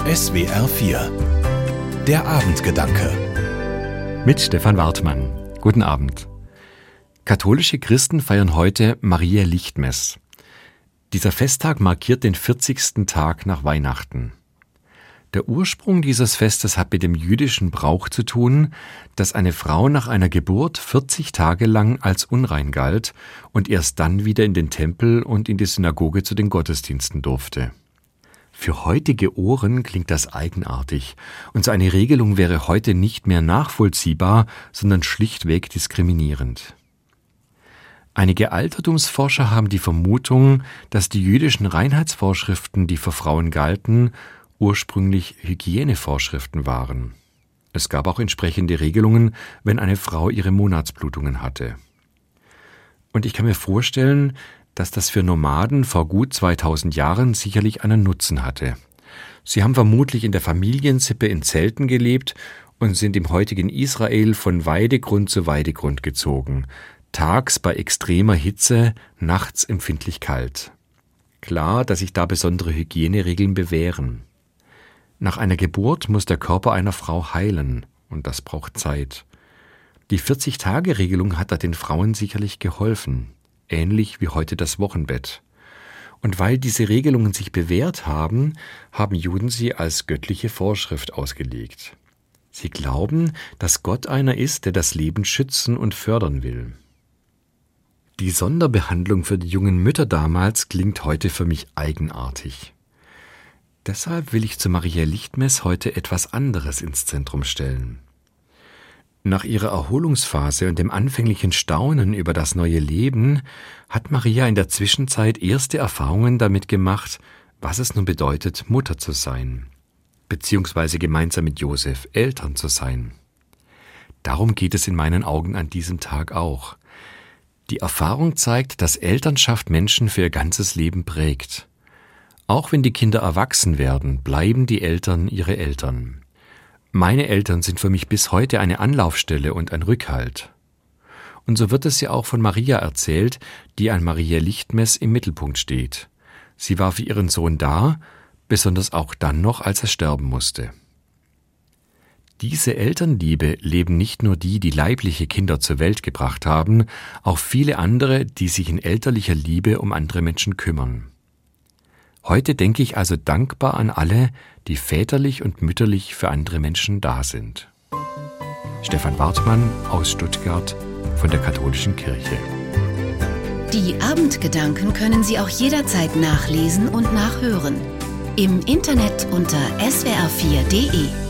SWR 4 Der Abendgedanke mit Stefan Wartmann. Guten Abend. Katholische Christen feiern heute Maria Lichtmess. Dieser Festtag markiert den 40. Tag nach Weihnachten. Der Ursprung dieses Festes hat mit dem jüdischen Brauch zu tun, dass eine Frau nach einer Geburt 40 Tage lang als unrein galt und erst dann wieder in den Tempel und in die Synagoge zu den Gottesdiensten durfte. Für heutige Ohren klingt das eigenartig, und so eine Regelung wäre heute nicht mehr nachvollziehbar, sondern schlichtweg diskriminierend. Einige Altertumsforscher haben die Vermutung, dass die jüdischen Reinheitsvorschriften, die für Frauen galten, ursprünglich Hygienevorschriften waren. Es gab auch entsprechende Regelungen, wenn eine Frau ihre Monatsblutungen hatte. Und ich kann mir vorstellen, dass das für Nomaden vor gut 2000 Jahren sicherlich einen Nutzen hatte. Sie haben vermutlich in der Familiensippe in Zelten gelebt und sind im heutigen Israel von Weidegrund zu Weidegrund gezogen, tags bei extremer Hitze, nachts empfindlich kalt. Klar, dass sich da besondere Hygieneregeln bewähren. Nach einer Geburt muss der Körper einer Frau heilen, und das braucht Zeit. Die 40-Tage-Regelung hat da den Frauen sicherlich geholfen, ähnlich wie heute das Wochenbett. Und weil diese Regelungen sich bewährt haben, haben Juden sie als göttliche Vorschrift ausgelegt. Sie glauben, dass Gott einer ist, der das Leben schützen und fördern will. Die Sonderbehandlung für die jungen Mütter damals klingt heute für mich eigenartig. Deshalb will ich zu Maria Lichtmess heute etwas anderes ins Zentrum stellen. Nach ihrer Erholungsphase und dem anfänglichen Staunen über das neue Leben hat Maria in der Zwischenzeit erste Erfahrungen damit gemacht, was es nun bedeutet, Mutter zu sein, beziehungsweise gemeinsam mit Josef Eltern zu sein. Darum geht es in meinen Augen an diesem Tag auch. Die Erfahrung zeigt, dass Elternschaft Menschen für ihr ganzes Leben prägt. Auch wenn die Kinder erwachsen werden, bleiben die Eltern ihre Eltern. Meine Eltern sind für mich bis heute eine Anlaufstelle und ein Rückhalt. Und so wird es ja auch von Maria erzählt, die an Maria Lichtmess im Mittelpunkt steht. Sie war für ihren Sohn da, besonders auch dann noch, als er sterben musste. Diese Elternliebe leben nicht nur die leibliche Kinder zur Welt gebracht haben, auch viele andere, die sich in elterlicher Liebe um andere Menschen kümmern. Heute denke ich also dankbar an alle, die väterlich und mütterlich für andere Menschen da sind. Stefan Wartmann aus Stuttgart von der Katholischen Kirche. Die Abendgedanken können Sie auch jederzeit nachlesen und nachhören. Im Internet unter swr4.de.